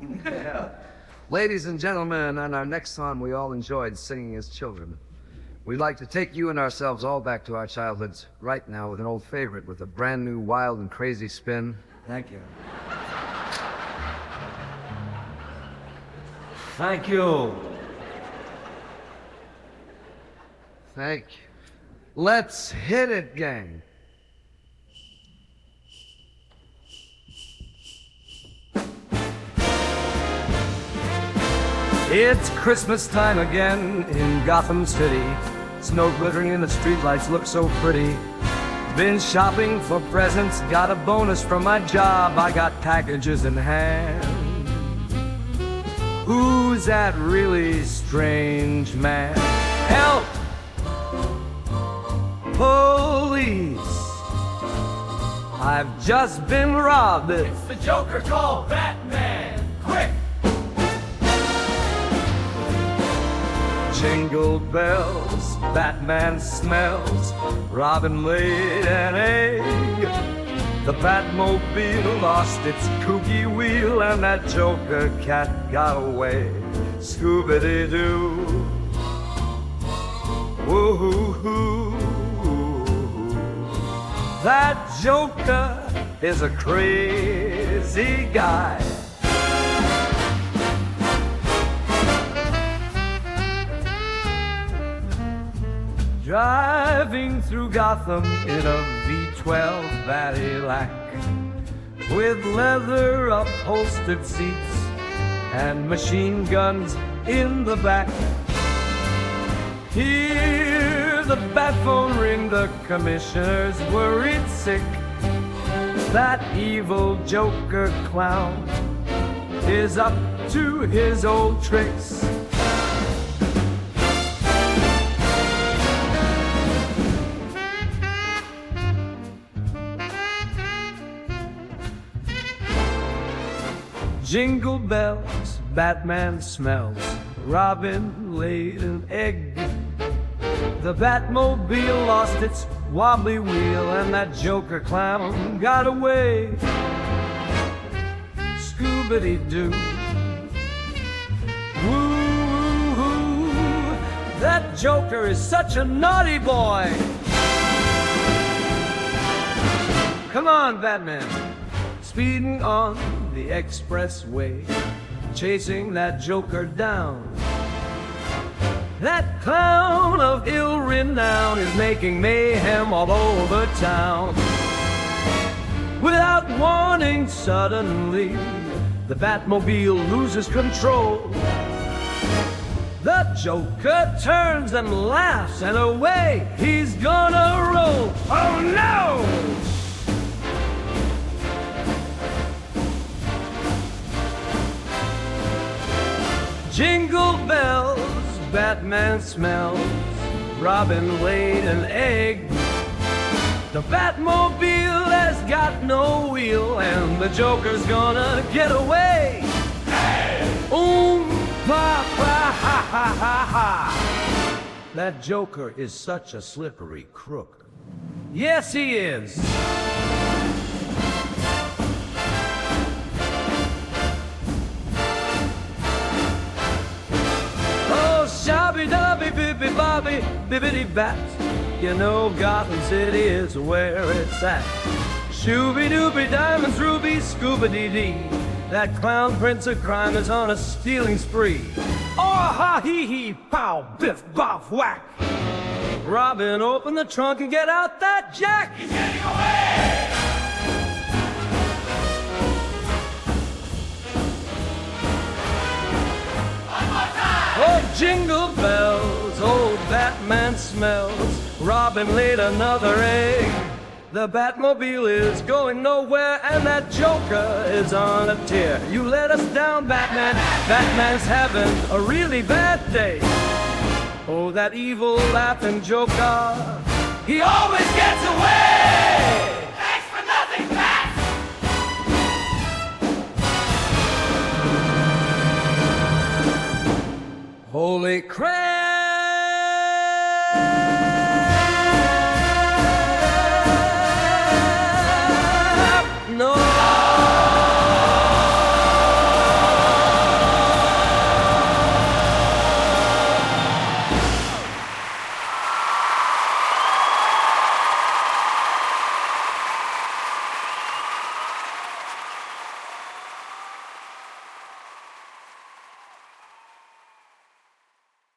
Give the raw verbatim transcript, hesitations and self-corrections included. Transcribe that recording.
Yeah. Ladies and gentlemen, on our next song we all enjoyed singing as children. We'd like to take you and ourselves all back to our childhoods right now with an old favorite with a brand new wild and crazy spin. Thank you. Thank you. Thank you. Let's hit it, gang. It's Christmas time again in Gotham City. Snow glittering and the streetlights look so pretty. Been shopping for presents, got a bonus from my job. I got packages in hand. Who's that really strange man? Help! Police! I've just been robbed. It's the Joker called Batman. Quick! Jingle bells, Batman smells, Robin laid an egg. The Batmobile lost its kooky wheel and that Joker cat got away. Scooby-Doo, woo-hoo-hoo. That Joker is a crazy guy. Driving through Gotham in a V twelve Cadillac with leather upholstered seats and machine guns in the back. Hear the bat phone ring, the commissioner's worried sick. That evil Joker clown is up to his old tricks. Jingle bells, Batman smells, Robin laid an egg. The Batmobile lost its wobbly wheel and that Joker clown got away. Scooby-Doo, woo-hoo, that Joker is such a naughty boy. Come on, Batman, speeding on the expressway, chasing that Joker down. That clown of ill renown is making mayhem all over town. Without warning, suddenly, the Batmobile loses control. The Joker turns and laughs, and away he's gonna roll. Oh no! Jingle bells, Batman smells, Robin laid an egg. The Batmobile has got no wheel and the Joker's gonna get away. Hey! Oom, pa, pa, ha, ha, ha, ha. That Joker is such a slippery crook. Yes, he is. Shabby-dabby, bibby-bobby, bibbity-bat. You know Gotham City is where it's at. Shooby-dooby, diamonds, rubies, scuba-dee-dee. That clown prince of crime is on a stealing spree. Oh, ha-hee-hee, pow, biff, boff, whack. Robin, open the trunk and get out that jack. He's getting away! Oh, jingle bells, old Batman smells, Robin laid another egg. The Batmobile is going nowhere and that Joker is on a tear. You let us down, Batman. Batman's having a really bad day. Oh, that evil laughing Joker, he always gets away! Thanks for nothing, Bat! Holy crap!